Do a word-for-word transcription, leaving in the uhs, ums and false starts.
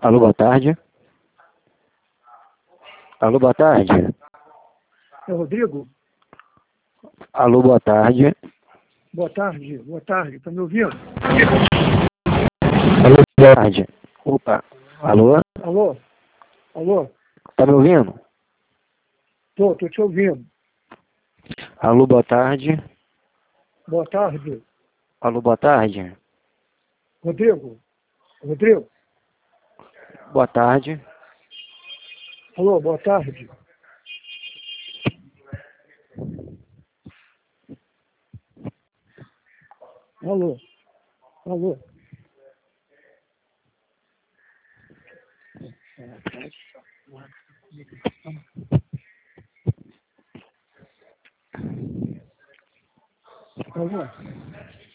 Alô, boa tarde. Alô, boa tarde. É o Rodrigo? Alô, boa tarde. Boa tarde, boa tarde, tá me ouvindo? Alô, boa tarde. Opa, alô? Alô? Alô? Tá me ouvindo? Tô, tô te ouvindo. Alô, boa tarde. Boa tarde, Alô, boa tarde. Rodrigo? Rodrigo? Boa tarde. Alô, boa tarde. Alô? Alô? Alô?